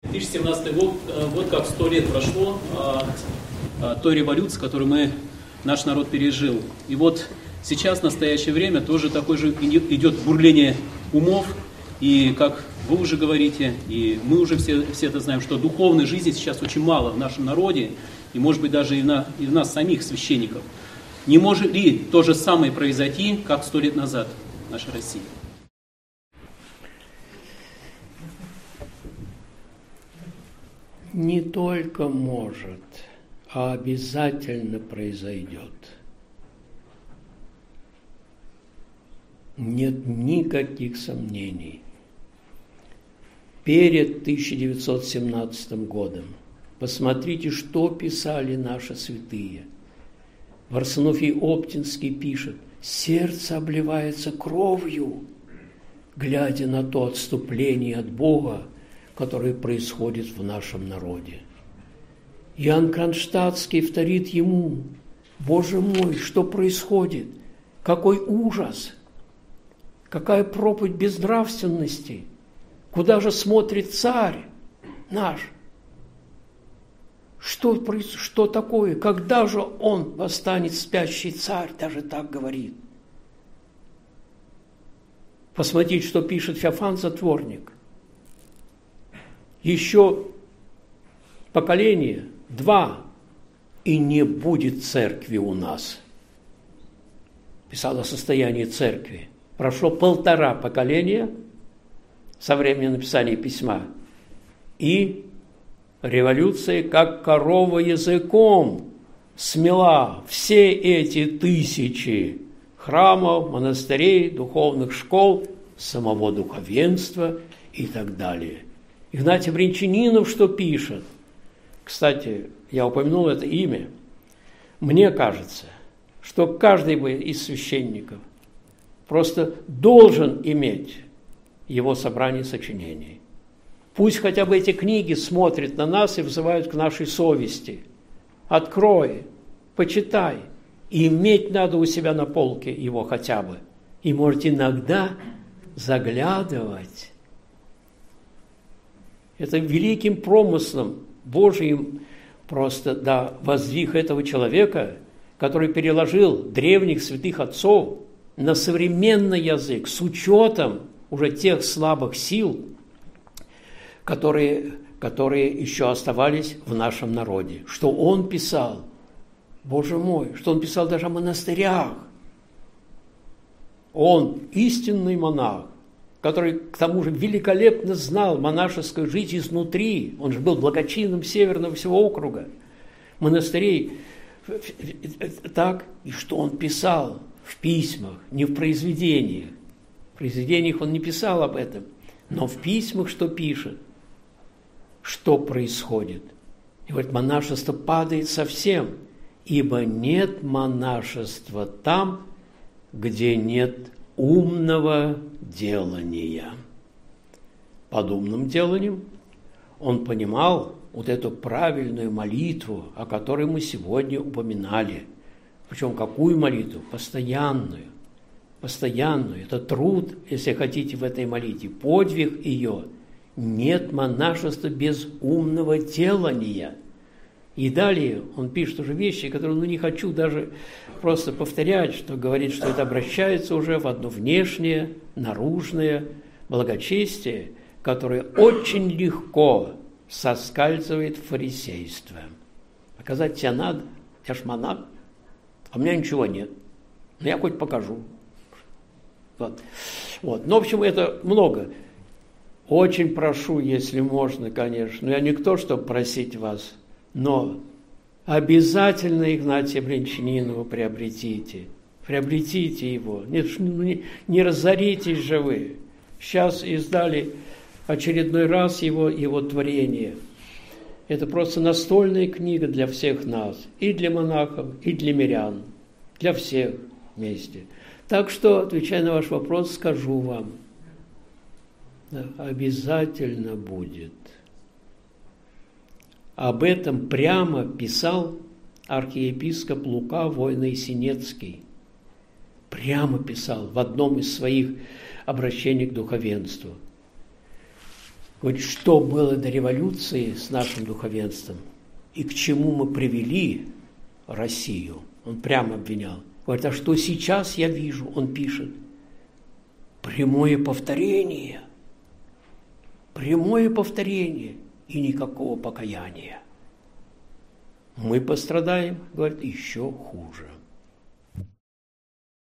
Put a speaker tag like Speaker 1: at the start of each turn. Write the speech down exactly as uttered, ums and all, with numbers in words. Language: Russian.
Speaker 1: две тысячи семнадцатый год, год как сто лет прошло а, а, той революции, которую мы, наш народ пережил. И вот сейчас, в настоящее время, тоже такое же идет бурление умов. И как вы уже говорите, и мы уже все, все это знаем, что духовной жизни сейчас очень мало в нашем народе, и может быть даже и, на, и в нас самих священников. Не может ли то же самое произойти, как сто лет назад в нашей России?
Speaker 2: Не только может, а обязательно произойдет. Нет никаких сомнений. Перед тысяча девятьсот семнадцатым годом посмотрите, что писали наши святые. Варсонофий Оптинский пишет: «Сердце обливается кровью, глядя на то отступление от Бога, которое происходит в нашем народе». Иоанн Кронштадтский вторит ему: «Боже мой, что происходит? Какой ужас! Какая проповедь безнравственности! Куда же смотрит царь наш? Что, что такое? Когда же он восстанет, спящий царь?» Даже так говорит. Посмотрите, что пишет Феофан Затворник. Еще поколение, два, и не будет церкви у нас. Писал о состоянии церкви. Прошло полтора поколения со времени написания письма, и революция, как корова языком, смела все эти тысячи храмов, монастырей, духовных школ, самого духовенства и так далее. Игнатий Бринчанинов что пишет? Кстати, я упомянул это имя. Мне кажется, что каждый из священников просто должен иметь его собрание сочинений. Пусть хотя бы эти книги смотрят на нас и взывают к нашей совести. Открой, почитай. И иметь надо у себя на полке его хотя бы. И может иногда заглядывать. Это великим промыслом Божиим просто, да, воздвиг этого человека, который переложил древних святых отцов на современный язык с учетом уже тех слабых сил, которые, которые еще оставались в нашем народе. Что он писал, Боже мой, что он писал даже о монастырях. Он истинный монах, который, к тому же, великолепно знал монашескую жизнь изнутри. Он же был благочинным Северного всего округа, монастырей. Так, и что он писал в письмах, не в произведениях. В произведениях он не писал об этом, но в письмах что пишет? Что происходит? И говорит, монашество падает совсем, ибо нет монашества там, где нет умного делания. Под умным деланием он понимал вот эту правильную молитву, о которой мы сегодня упоминали. Причем какую молитву? Постоянную. Постоянную. Это труд, если хотите, в этой молитве. Подвиг ее. Нет монашества без умного делания. И далее он пишет уже вещи, которые, ну, не хочу даже просто повторять, что говорит, что это обращается уже в одно внешнее, наружное благочестие, которое очень легко соскальзывает в фарисейство. Показать тебя надо, я ж монах, а у меня ничего нет. Но я хоть покажу. Вот. Вот. Ну, в общем, это много. Очень прошу, если можно, конечно, но я никто, чтобы просить вас, но обязательно Игнатия Бринчанинова приобретите. Приобретите его. Нет, ну, не, не разоритесь же вы. Сейчас издали очередной раз его, его творение. Это просто настольная книга для всех нас. И для монахов, и для мирян. Для всех вместе. Так что, отвечая на ваш вопрос, скажу вам. Да, обязательно будет. Об этом прямо писал архиепископ Лука Войно-Синецкий. Прямо писал в одном из своих обращений к духовенству. Говорит, что было до революции с нашим духовенством и к чему мы привели Россию. Он прямо обвинял. Говорит, а что сейчас я вижу, он пишет, прямое повторение, прямое повторение и никакого покаяния. Мы пострадаем, говорит, еще хуже.